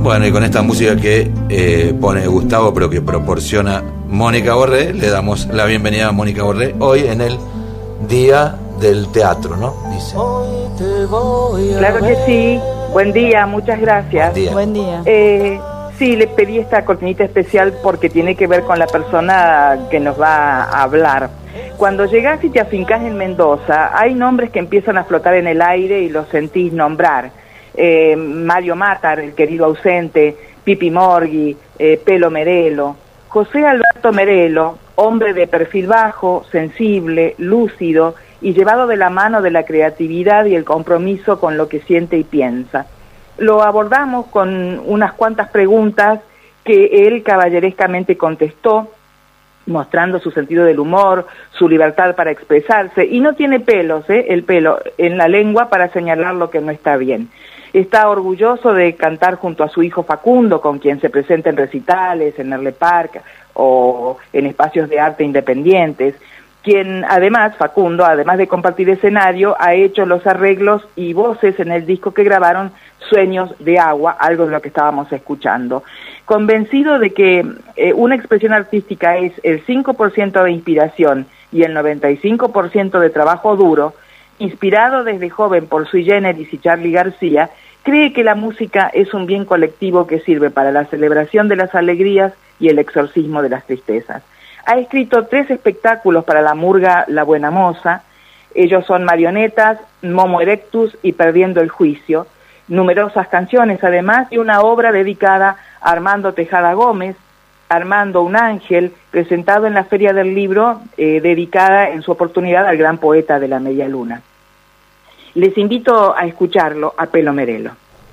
Bueno, y con esta música que pone Gustavo, pero que proporciona Mónica Borré, le damos la bienvenida a Mónica Borré hoy en el Día del Teatro, ¿no? Dice. Claro que sí. Buen día, muchas gracias. Buen día. Sí, le pedí esta cortinita especial porque tiene que ver con la persona que nos va a hablar. Cuando llegás y te afincás en Mendoza, hay nombres que empiezan a flotar en el aire y los sentís nombrar. Mario Matar, el querido ausente, Pipi Morghi, Pelo Merelo. José Alberto Merelo, hombre de perfil bajo, sensible, lúcido y llevado de la mano de la creatividad y el compromiso con lo que siente y piensa. Lo abordamos con unas cuantas preguntas que él caballerescamente contestó, mostrando su sentido del humor, su libertad para expresarse, y no tiene pelos, el pelo en la lengua para señalar lo que no está bien. Está orgulloso de cantar junto a su hijo Facundo, con quien se presenta en recitales, en Erle Park o en espacios de arte independientes, quien además, Facundo, además de compartir escenario, ha hecho los arreglos y voces en el disco que grabaron Sueños de Agua, algo de lo que estábamos escuchando. Convencido de que una expresión artística es el 5% de inspiración y el 95% de trabajo duro, inspirado desde joven por Sui Generis y Charly García, cree que la música es un bien colectivo que sirve para la celebración de las alegrías y el exorcismo de las tristezas. Ha escrito 3 espectáculos para la murga La Buena Moza. Ellos son Marionetas, Momo Erectus y Perdiendo el Juicio. Numerosas canciones además y una obra dedicada a Armando Tejada Gómez, Armando un Ángel, presentado en la Feria del Libro, dedicada en su oportunidad al gran poeta de la Media Luna. Les invito a escucharlo a Pelo Merelo.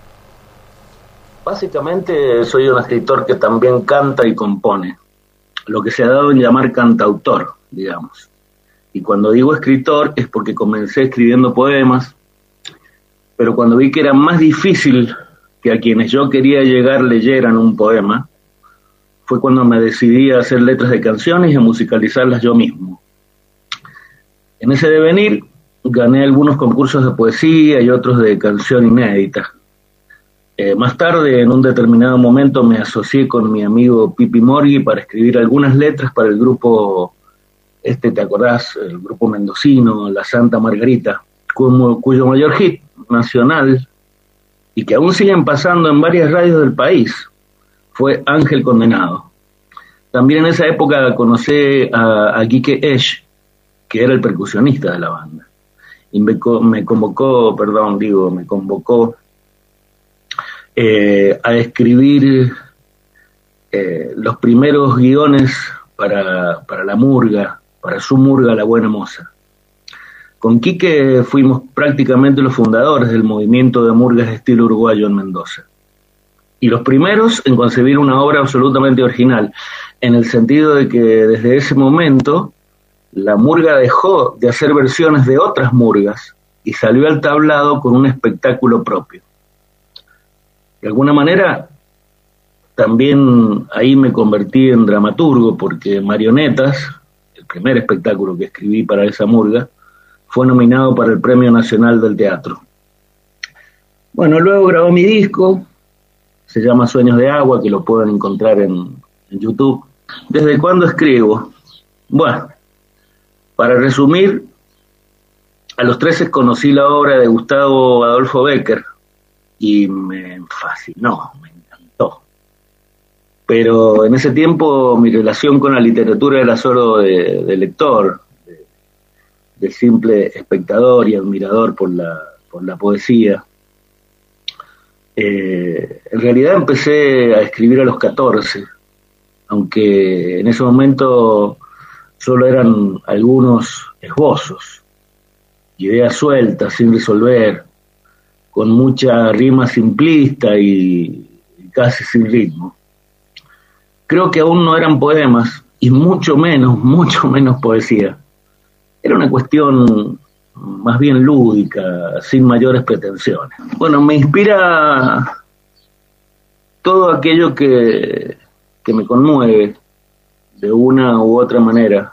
Básicamente soy un escritor que también canta y compone, lo que se ha dado en llamar cantautor, digamos. Y cuando digo escritor es porque comencé escribiendo poemas, pero cuando vi que era más difícil que a quienes yo quería llegar leyeran un poema, fue cuando me decidí a hacer letras de canciones y a musicalizarlas yo mismo. En ese devenir gané algunos concursos de poesía y otros de canción inédita. Más tarde, en un determinado momento, me asocié con mi amigo Pipi Morghi para escribir algunas letras para el grupo, ¿te acordás? El grupo mendocino, La Santa Margarita, cuyo mayor hit nacional, y que aún siguen pasando en varias radios del país, fue Ángel Condenado. También en esa época conocí a Quique Esch, que era el percusionista de la banda, y me convocó a escribir los primeros guiones para la murga, para su murga La Buena Moza. Con Quique fuimos prácticamente los fundadores del movimiento de murgas de estilo uruguayo en Mendoza. Y los primeros en concebir una obra absolutamente original, en el sentido de que desde ese momento la murga dejó de hacer versiones de otras murgas y salió al tablado con un espectáculo propio. De alguna manera, también ahí me convertí en dramaturgo, porque Marionetas, el primer espectáculo que escribí para esa murga, fue nominado para el Premio Nacional del Teatro. Bueno, luego grabó mi disco, se llama Sueños de Agua, que lo pueden encontrar en YouTube. ¿Desde cuándo escribo? Bueno, para resumir, a los 13 conocí la obra de Gustavo Adolfo Bécquer, y me fascinó, me encantó. Pero en ese tiempo mi relación con la literatura era solo de lector, de simple espectador y admirador por la poesía. En realidad empecé a escribir a los 14, aunque en ese momento solo eran algunos esbozos, ideas sueltas, sin resolver, con mucha rima simplista y casi sin ritmo. Creo que aún no eran poemas, y mucho menos poesía. Era una cuestión más bien lúdica, sin mayores pretensiones. Bueno, me inspira todo aquello que me conmueve de una u otra manera.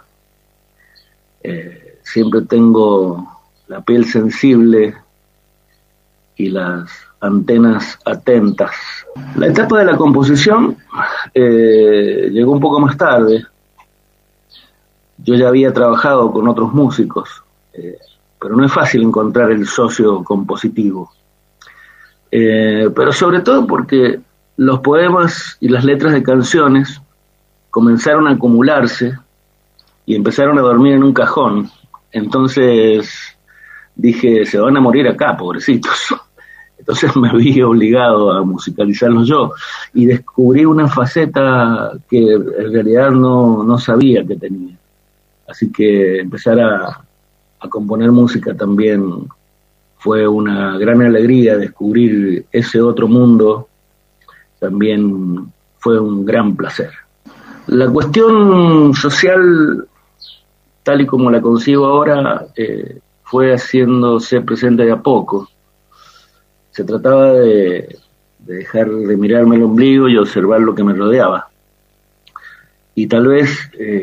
Siempre tengo la piel sensible y las antenas atentas. La etapa de la composición llegó un poco más tarde. Yo ya había trabajado con otros músicos, pero no es fácil encontrar el socio compositivo. Pero sobre todo porque los poemas y las letras de canciones comenzaron a acumularse y empezaron a dormir en un cajón. Entonces dije, se van a morir acá, pobrecitos. Entonces me vi obligado a musicalizarlos yo y descubrí una faceta que en realidad no sabía que tenía. Así que empezar a componer música también fue una gran alegría. Descubrir ese otro mundo también fue un gran placer. La cuestión social, tal y como la concibo ahora, fue haciéndose presente de a poco. Se trataba de dejar de mirarme el ombligo y observar lo que me rodeaba. Y tal vez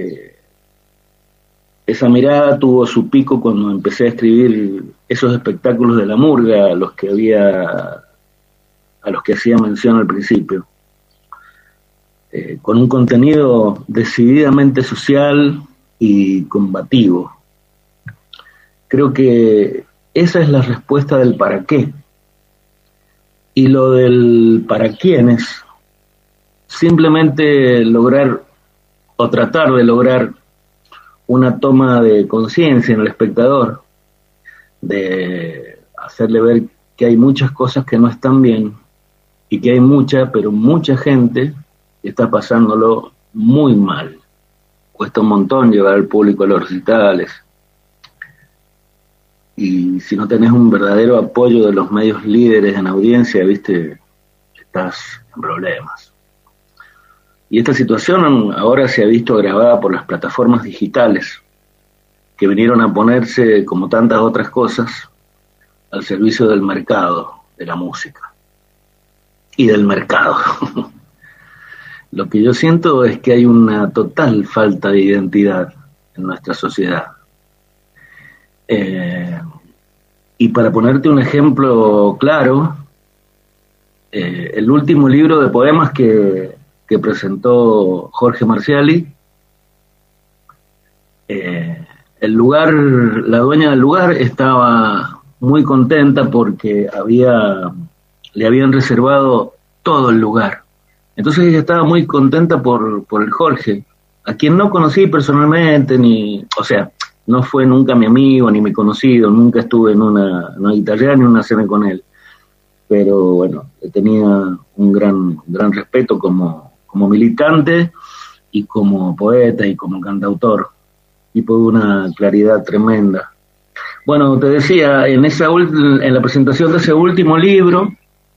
esa mirada tuvo su pico cuando empecé a escribir esos espectáculos de la murga a los que hacía mención al principio. Con un contenido decididamente social y combativo. Creo que esa es la respuesta del para qué. Y lo del para quiénes, simplemente lograr o tratar de lograr una toma de conciencia en el espectador, de hacerle ver que hay muchas cosas que no están bien y que hay mucha gente que está pasándolo muy mal. Cuesta un montón llevar al público a los recitales. Y si no tenés un verdadero apoyo de los medios líderes en audiencia, viste, estás en problemas. Y esta situación ahora se ha visto agravada por las plataformas digitales, que vinieron a ponerse, como tantas otras cosas, al servicio del mercado, de la música. Y del mercado. Lo que yo siento es que hay una total falta de identidad en nuestra sociedad. Y para ponerte un ejemplo claro, el último libro de poemas que presentó Jorge Marciali, la dueña del lugar estaba muy contenta porque le habían reservado todo el lugar. Entonces ella estaba muy contenta por el Jorge, a quien no conocí personalmente, no fue nunca mi amigo ni mi conocido, nunca estuve en una guitarreada ni una cena con él, pero bueno, le tenía un gran respeto como militante y como poeta y como cantautor, tipo de una claridad tremenda. Bueno, te decía, en la presentación de ese último libro,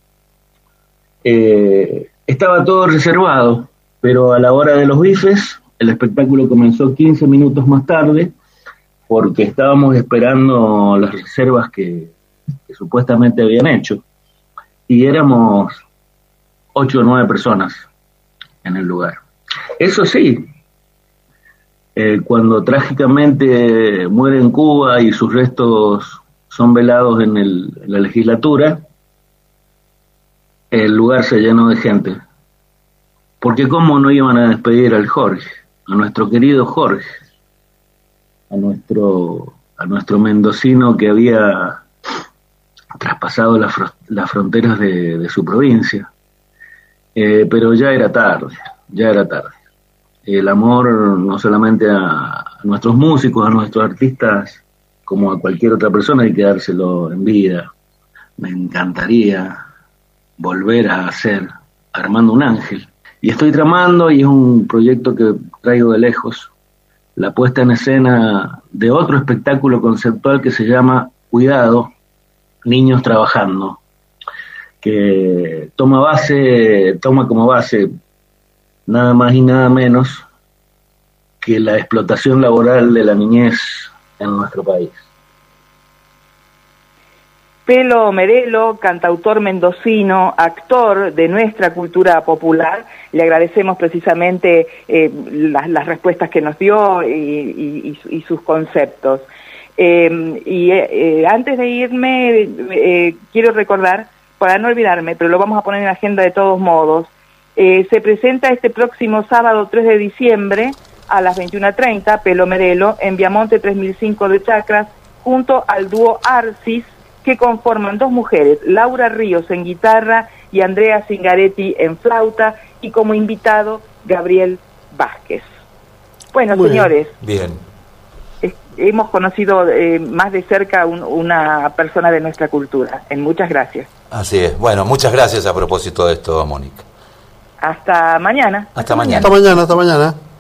estaba todo reservado, pero a la hora de los bifes, el espectáculo comenzó 15 minutos más tarde, porque estábamos esperando las reservas que supuestamente habían hecho, y éramos 8 o 9 personas en el lugar. Eso sí, cuando trágicamente muere en Cuba y sus restos son velados en la legislatura, el lugar se llenó de gente. Porque cómo no iban a despedir al Jorge, a nuestro querido Jorge, a nuestro mendocino que había traspasado las fronteras de su provincia. Pero ya era tarde. El amor, no solamente a nuestros músicos, a nuestros artistas, como a cualquier otra persona, hay que dárselo en vida. Me encantaría volver a hacer Armando un Ángel. Y estoy tramando, y es un proyecto que traigo de lejos, la puesta en escena de otro espectáculo conceptual que se llama Cuidado, Niños Trabajando, que toma como base nada más y nada menos que la explotación laboral de la niñez en nuestro país. Pelo Merelo, cantautor mendocino, actor de nuestra cultura popular, le agradecemos precisamente las respuestas que nos dio y sus conceptos. Antes de irme, quiero recordar, para no olvidarme, pero lo vamos a poner en la agenda de todos modos, se presenta este próximo sábado 3 de diciembre a las 21:30, Pelo Merelo, en Viamonte 3005 de Chacras, junto al dúo Arcis, que conforman 2 mujeres, Laura Ríos en guitarra y Andrea Zingaretti en flauta, y como invitado, Gabriel Vázquez. Bueno, muy señores, bien. Hemos conocido más de cerca una persona de nuestra cultura. Muchas gracias. Así es. Bueno, muchas gracias a propósito de esto, Mónica. Hasta mañana. Hasta mañana. Hasta mañana, hasta mañana.